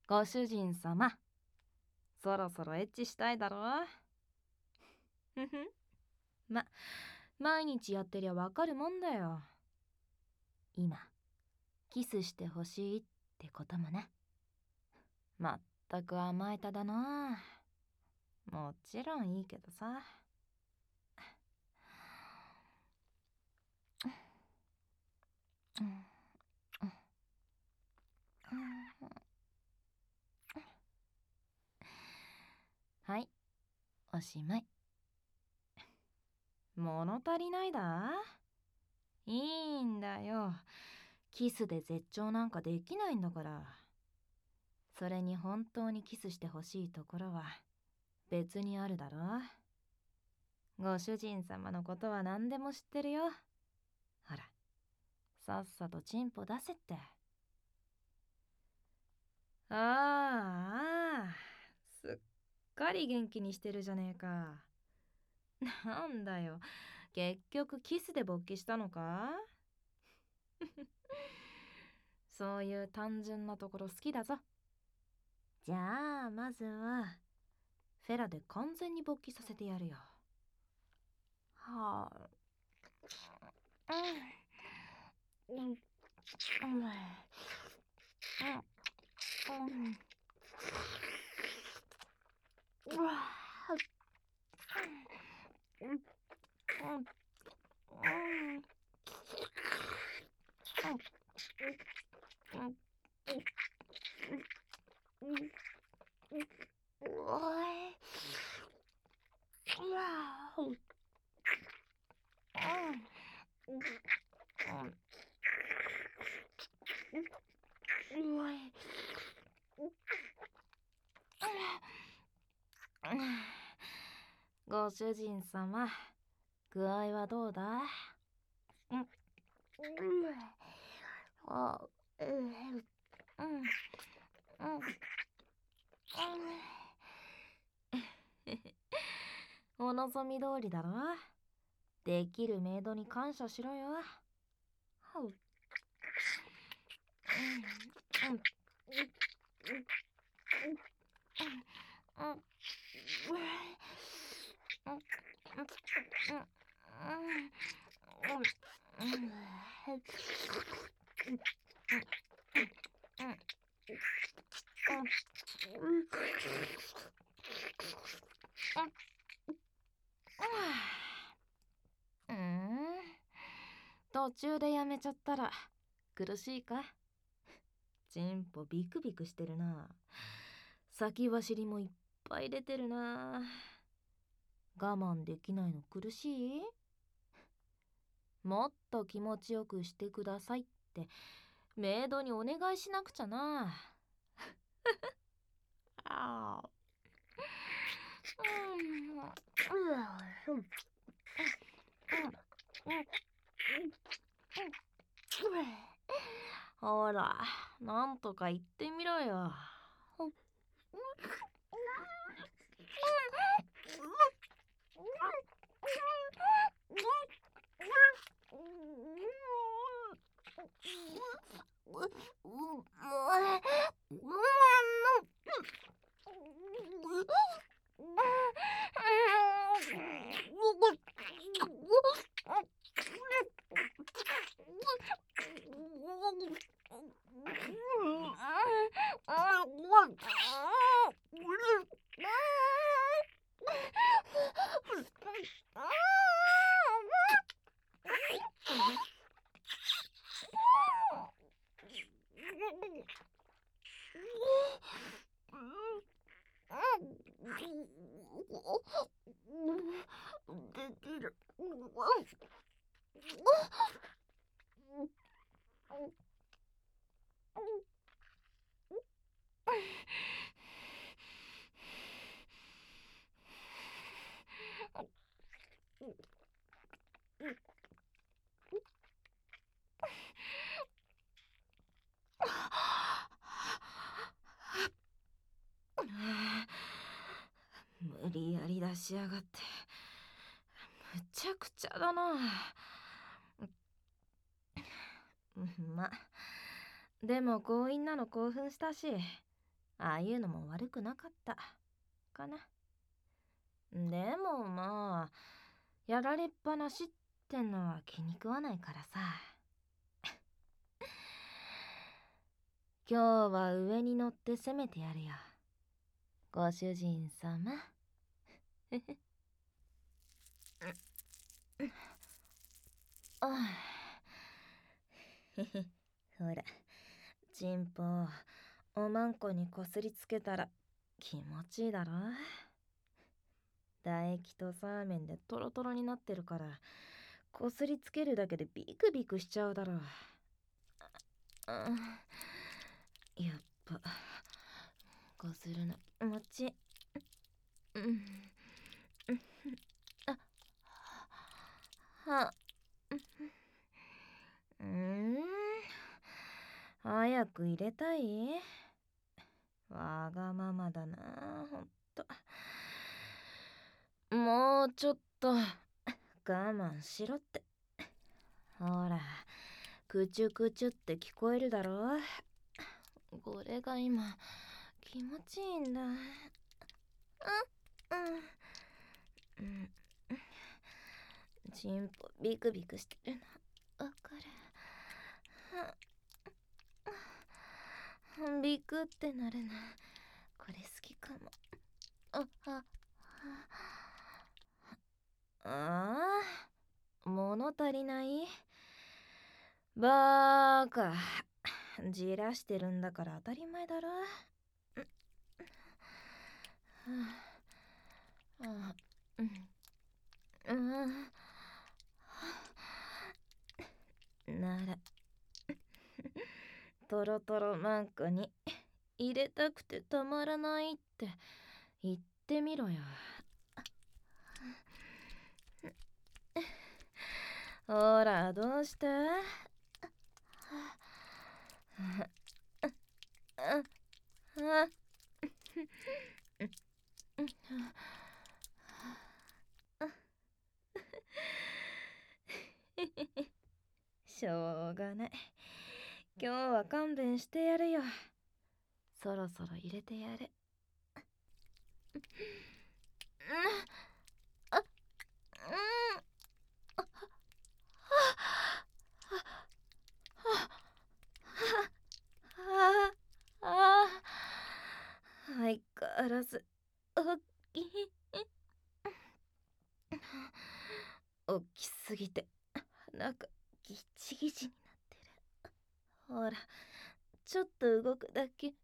ご主人様、そろそろエッチしたいだろ。ふふ。毎日やってりゃわかるもんだよ。今、キスしてほしいってこともね。まったく甘えただな。もちろんいいけどさ。はい、おしまい。物足りないだ？いいんだよ。キスで絶頂なんかできないんだから。それに本当にキスしてほしいところは別にあるだろ。ご主人様のことは何でも知ってるよ。ほら、さっさとチンポ出せって。ああ、すっかり元気にしてるじゃねえか。なんだよ、結局キスで勃起したのか？そういう単純なところ好きだぞ。じゃあまずはフェラで完全に勃起させてやるよ。はあ。ご主人様、具合はどうだ？お望み通りだろ。できるメイドに感謝しろよ。途中でやめちゃったら苦しいか？チンポビクビクしてるな。先走りもいっぱい出てるな。我慢できないの苦しい？もっと気持ちよくしてくださいってメイドにお願いしなくちゃな。ああ。ほら、なんとか言ってみろよ。できる。無理やり出しやがって。むちゃくちゃだな。ま、でも強引なの興奮したし、 ああいうのも悪くなかったかな。でもまあ、やられっぱなしってのは気に食わないからさ。今日は上に乗って攻めてやるよ、ご主人様。あほら、チンポ、おまんこにこすりつけたら気持ちいいだろ。唾液とサーメンでトロトロになってるから、こすりつけるだけでビクビクしちゃうだろ。やっぱこするの気持ち。は早く入れたい？わがままだな、ほんと。もうちょっと我慢しろって。ほら、クチュクチュって聞こえるだろ。これが今気持ちいいんだ。チンポビクビクしてるのわかる。ビクってなるな。これ好きかも。物足りない？バーカ、じらしてるんだから当たり前だろ。ならトロトロマンコに入れたくてたまらないって言ってみろよ。ほら、どうした？しょうがない。今日は勘弁してやるよ。そろそろ入れてやる。相変わらず大きい。大きすぎてなんかギチギチになってる。ほら、ちょっと動くだけで。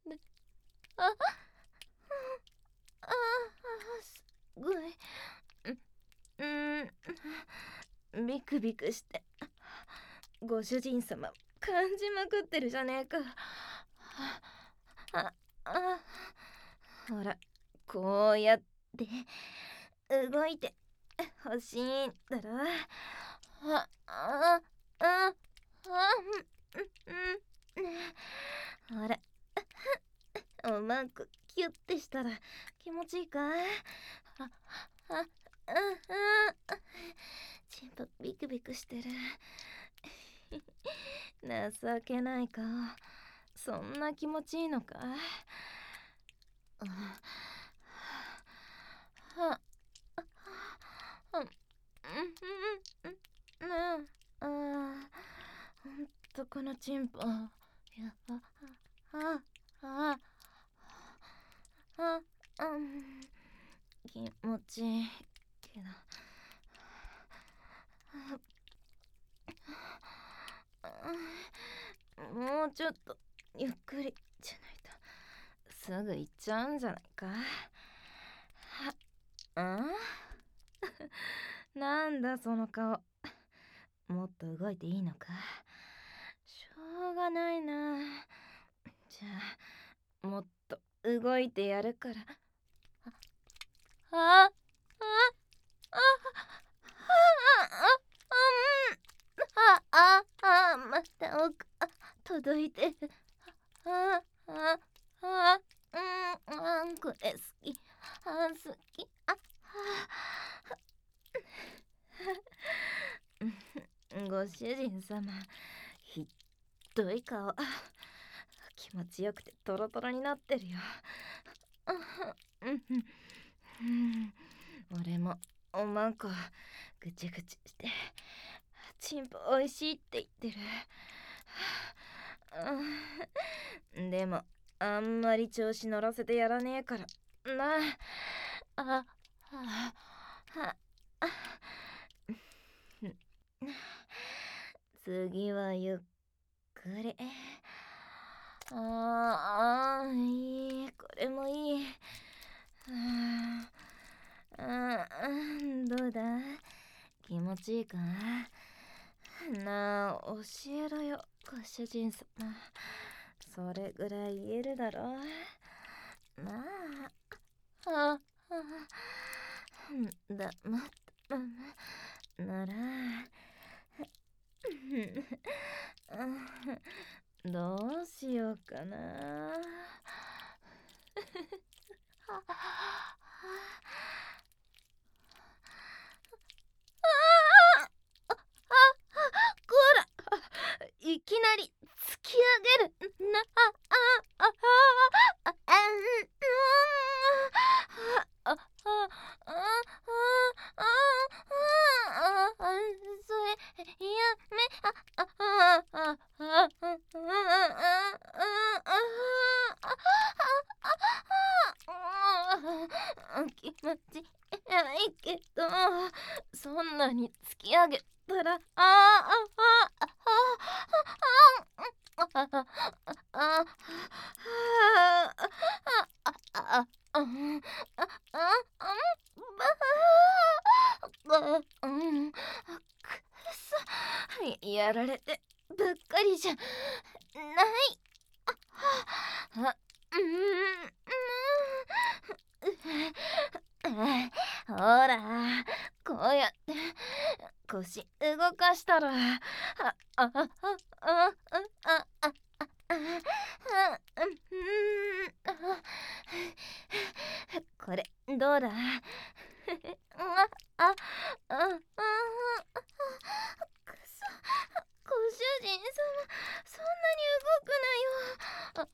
すごい。ビクビクしてご主人様感じまくってるじゃねえか。ほら、こうやって動いてほしいんだろ。ほら、おまんこキュッてしたら気持ちいいか？ちんぽビクビクしてる。情けない顔、そんな気持ちいいのか？ほんとこのチンポ、気持ちいいけど、もうちょっとゆっくりじゃないとすぐ行っちゃうんじゃないか。なんだその顔、もっと動いていいのか？しょうがないな。じゃあもっと動いてやるから。また奥届いてる。これ好き。好き。ご主人様、ひっどい顔。気気持ちよくてトロトロになってるよ。俺もおまんこぐちぐちしてチンポおいしいって言ってる。でもあんまり調子乗らせてやらねえからな。次はゆっくり。いい、これもいい。どうだ、気持ちいいかなあ。教えろよご主人様。それぐらい言えるだろなあ。黙ったならどうしようかな。こら、いきなり突き上げるな。それやめ。気持ちいいけど、そんなに突き上げたらやられてばっかりじゃない。ほら、こうやって腰動かしたらこれどうだ。くそ、ご主人様、そんなに動くなよ。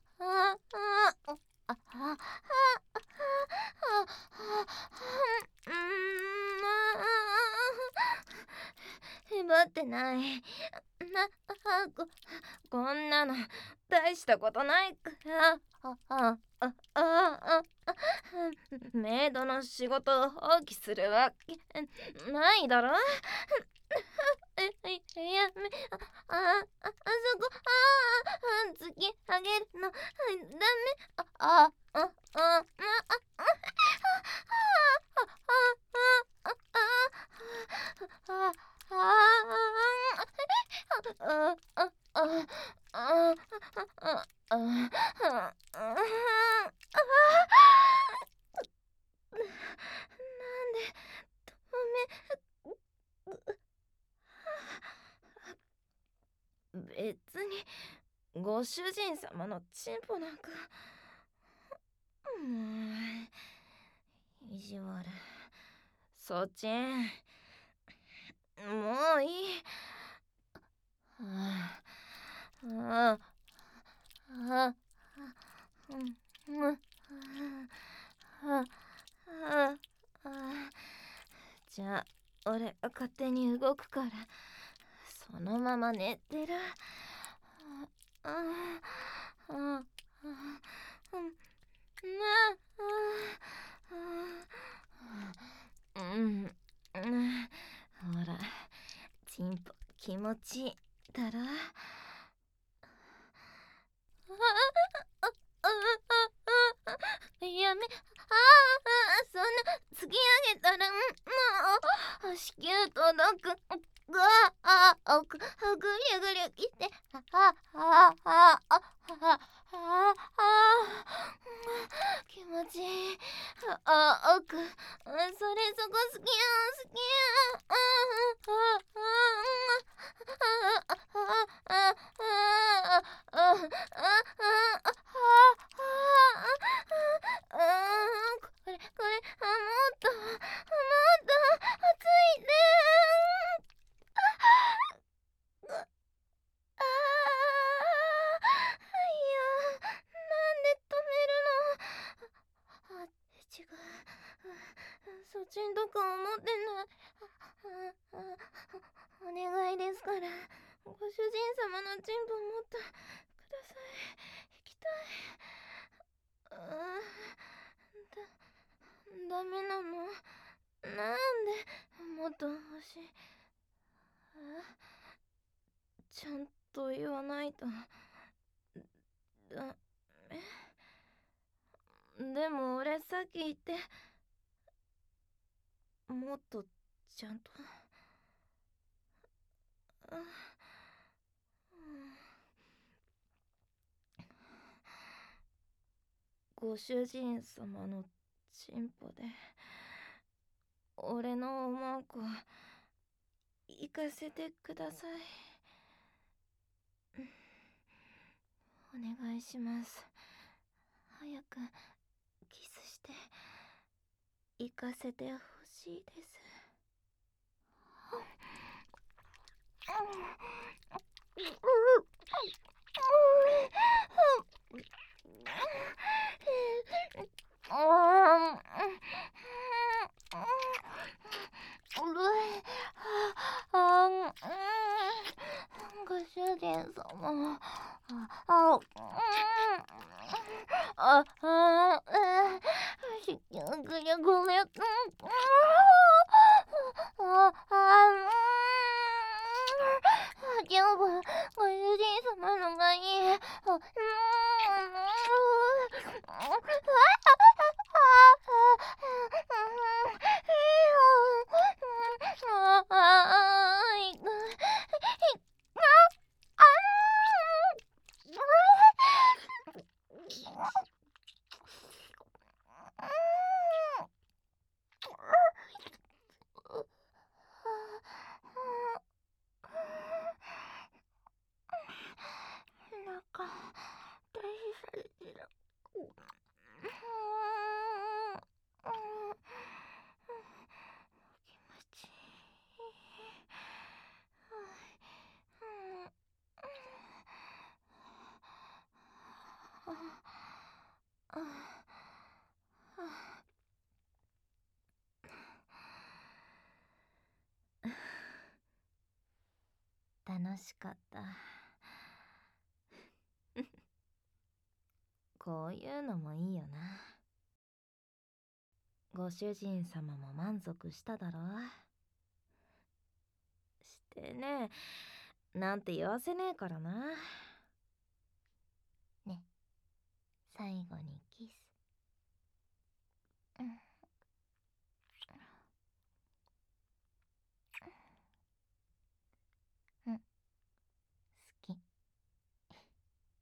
へばってない。こんなの大したことないから。メイドの仕事を放棄するわけないだろ。やめ、そこ、突き上げるのダメ。なんで止め、別にご主人様のチンポなんか。意地悪。そっちん、もういい。じゃあ俺が勝手に動くからそのまま寝てる。ほら、チンポ気持ちいいだろ。やめ、そんな突き上げたらもう子宮届く。ぐりゅぐりゅきて気持ちいい。奥、それそこ好きや好きこれ、もっとついて。いや、 チンとか思ってない。お願いですから、ご主人様のチンポもっとください。行きたい。ダメなの？なんでもっと欲しい。ちゃんと言わないと。ダメ。でも俺さっき言って、もっとちゃんと。ご主人様のチンポで俺のおまんこ行かせてください。お願いします。早くキスして行かせてほしいです。ご主人様。ごめん。でも、ご主人様のがいい。なんか大事されてる。気持ちいい。楽しかった。こういうのもいいよな。ご主人様も満足しただろ？してねえなんて言わせねえからな。ね、最後にキス。